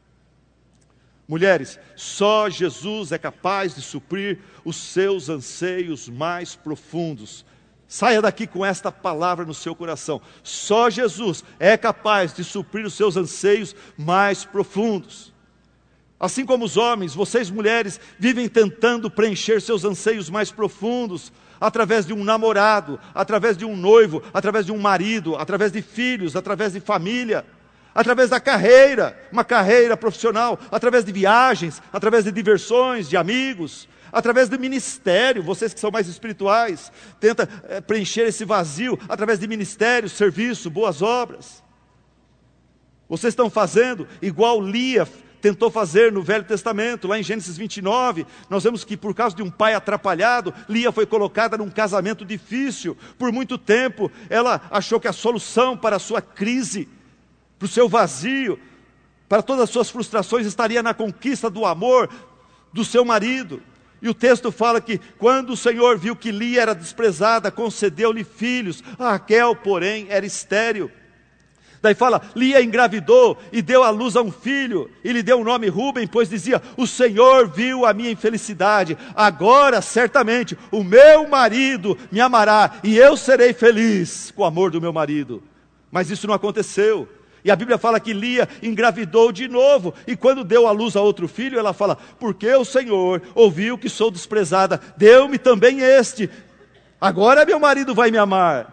Mulheres, só Jesus é capaz de suprir os seus anseios mais profundos. Saia daqui com esta palavra no seu coração: só Jesus é capaz de suprir os seus anseios mais profundos. Assim como os homens, vocês mulheres vivem tentando preencher seus anseios mais profundos através de um namorado, através de um noivo, através de um marido, através de filhos, através de família, através da carreira, uma carreira profissional, através de viagens, através de diversões, de amigos, através do ministério. Vocês que são mais espirituais, tenta é, preencher esse vazio através de ministério, serviço, boas obras. Vocês estão fazendo igual Lia tentou fazer no Velho Testamento. Lá em Gênesis vinte e nove, nós vemos que por causa de um pai atrapalhado, Lia foi colocada num casamento difícil. Por muito tempo, ela achou que a solução para a sua crise, para o seu vazio, para todas as suas frustrações, estaria na conquista do amor do seu marido. E o texto fala que quando o Senhor viu que Lia era desprezada, concedeu-lhe filhos. A Raquel, porém, era estéril. Daí fala: Lia engravidou e deu à luz a um filho, e lhe deu o nome Rúben, pois dizia: o Senhor viu a minha infelicidade, agora certamente o meu marido me amará, e eu serei feliz com o amor do meu marido. Mas isso não aconteceu, e a Bíblia fala que Lia engravidou de novo, e quando deu à luz a outro filho, ela fala: porque o Senhor ouviu que sou desprezada, deu-me também este, agora meu marido vai me amar.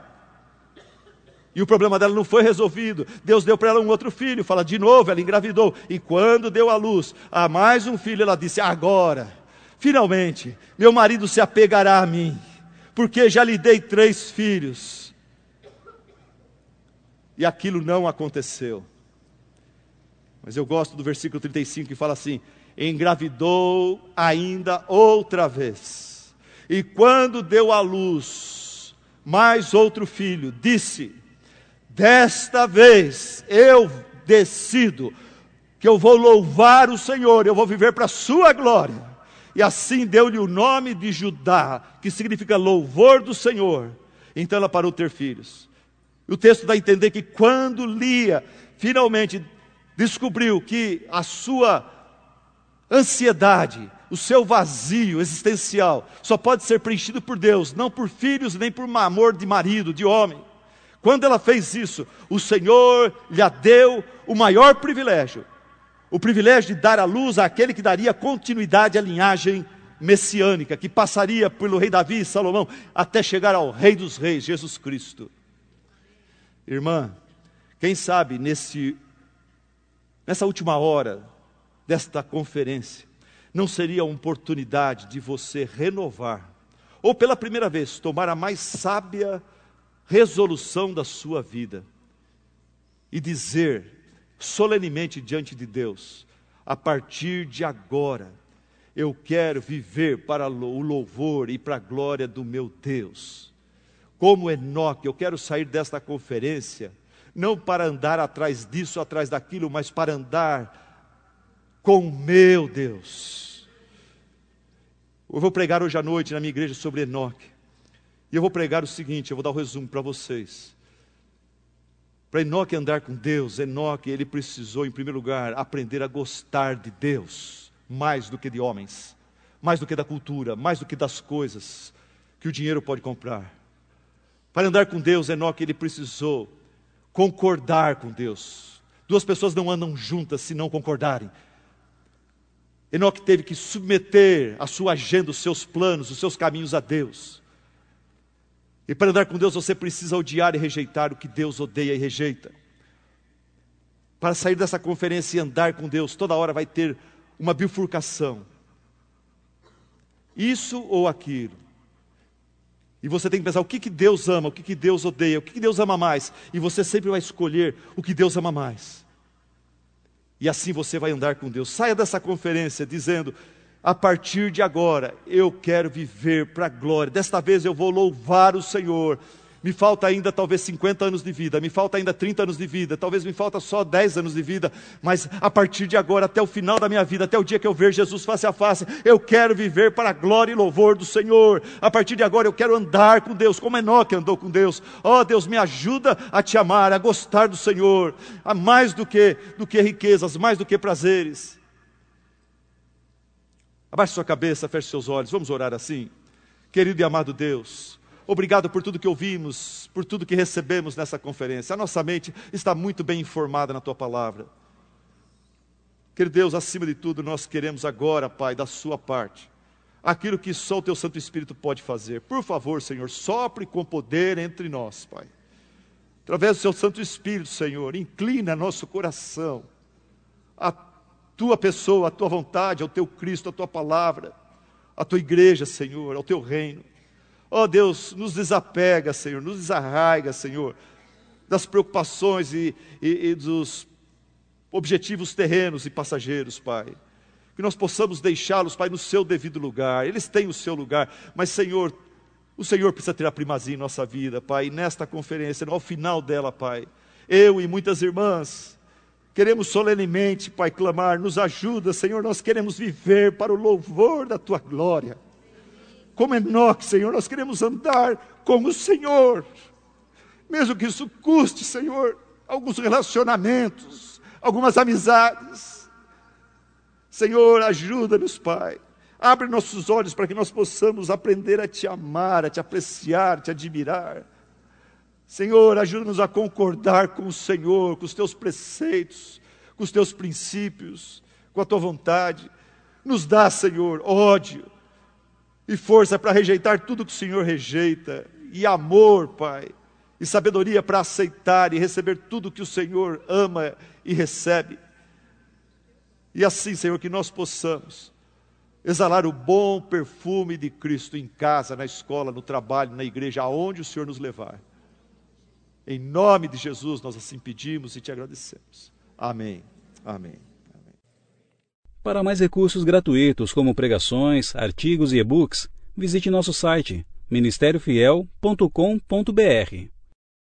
E o problema dela não foi resolvido. Deus deu para ela um outro filho. Fala de novo, ela engravidou. E quando deu à luz a mais um filho, ela disse: agora, finalmente, meu marido se apegará a mim, porque já lhe dei três filhos. E aquilo não aconteceu. Mas eu gosto do versículo trinta e cinco, que fala assim: engravidou ainda outra vez. E quando deu à luz mais outro filho, disse: desta vez eu decido que eu vou louvar o Senhor, eu vou viver para a sua glória. E assim deu-lhe o nome de Judá, que significa louvor do Senhor. Então ela parou de ter filhos. E o texto dá a entender que quando Lia finalmente descobriu que a sua ansiedade, o seu vazio existencial só pode ser preenchido por Deus, não por filhos, nem por amor de marido, de homem. Quando ela fez isso, o Senhor lhe deu o maior privilégio. O privilégio de dar à luz àquele que daria continuidade à linhagem messiânica, que passaria pelo rei Davi e Salomão, até chegar ao Rei dos Reis, Jesus Cristo. Irmã, quem sabe nesse, nessa última hora desta conferência, não seria uma oportunidade de você renovar, ou pela primeira vez, tomar a mais sábia resolução da sua vida, e dizer solenemente diante de Deus: a partir de agora, eu quero viver para o louvor e para a glória do meu Deus. Como Enoque, eu quero sair desta conferência, não para andar atrás disso, atrás daquilo, mas para andar com o meu Deus. Eu vou pregar hoje à noite na minha igreja sobre Enoque. E eu vou pregar o seguinte, eu vou dar um resumo para vocês. Para Enoque andar com Deus, Enoque, ele precisou, em primeiro lugar, aprender a gostar de Deus, mais do que de homens, mais do que da cultura, mais do que das coisas que o dinheiro pode comprar. Para andar com Deus, Enoque, ele precisou concordar com Deus. Duas pessoas não andam juntas se não concordarem. Enoque teve que submeter a sua agenda, os seus planos, os seus caminhos a Deus. E para andar com Deus você precisa odiar e rejeitar o que Deus odeia e rejeita. Para sair dessa conferência e andar com Deus, toda hora vai ter uma bifurcação. Isso ou aquilo. E você tem que pensar o que, que Deus ama, o que, que Deus odeia, o que, que Deus ama mais. E você sempre vai escolher o que Deus ama mais. E assim você vai andar com Deus. Saia dessa conferência dizendo: a partir de agora, eu quero viver para a glória. Desta vez eu vou louvar o Senhor. Me falta ainda talvez cinquenta anos de vida, me falta ainda trinta anos de vida, talvez me falta só dez anos de vida, mas a partir de agora, até o final da minha vida, até o dia que eu ver Jesus face a face, eu quero viver para a glória e louvor do Senhor. A partir de agora eu quero andar com Deus, como Enoque andou com Deus. Ó Deus, me ajuda a te amar, a gostar do Senhor, a mais do que, do que riquezas, mais do que prazeres. Abaixe sua cabeça, feche seus olhos, vamos orar assim. Querido e amado Deus, obrigado por tudo que ouvimos, por tudo que recebemos nessa conferência. A nossa mente está muito bem informada na Tua Palavra. Querido Deus, acima de tudo, nós queremos agora, Pai, da Sua parte, aquilo que só o Teu Santo Espírito pode fazer. Por favor, Senhor, sopre com poder entre nós, Pai. Através do Seu Santo Espírito, Senhor, inclina nosso coração a Tua pessoa, a Tua vontade, ao Teu Cristo, a Tua Palavra, a Tua igreja, Senhor, ao Teu reino. Ó oh, Deus, nos desapega, Senhor, nos desarraiga, Senhor, das preocupações e, e, e dos objetivos terrenos e passageiros, Pai. Que nós possamos deixá-los, Pai, no seu devido lugar. Eles têm o seu lugar, mas, Senhor, o Senhor precisa ter a primazia em nossa vida, Pai. E nesta conferência, ao final dela, Pai, eu e muitas irmãs queremos solenemente, Pai, clamar: nos ajuda, Senhor, nós queremos viver para o louvor da Tua glória. Como Enoque, Senhor, nós queremos andar com o Senhor, mesmo que isso custe, Senhor, alguns relacionamentos, algumas amizades. Senhor, ajuda-nos, Pai. Abre nossos olhos para que nós possamos aprender a Te amar, a Te apreciar, a Te admirar. Senhor, ajuda-nos a concordar com o Senhor, com os Teus preceitos, com os Teus princípios, com a Tua vontade. Nos dá, Senhor, ódio e força para rejeitar tudo que o Senhor rejeita, e amor, Pai, e sabedoria para aceitar e receber tudo que o Senhor ama e recebe. E assim, Senhor, que nós possamos exalar o bom perfume de Cristo em casa, na escola, no trabalho, na igreja, aonde o Senhor nos levar. Em nome de Jesus nós assim pedimos e Te agradecemos. Amém. Amém. Para mais recursos gratuitos como pregações, artigos e e-books, visite nosso site ministério fiel ponto com ponto br.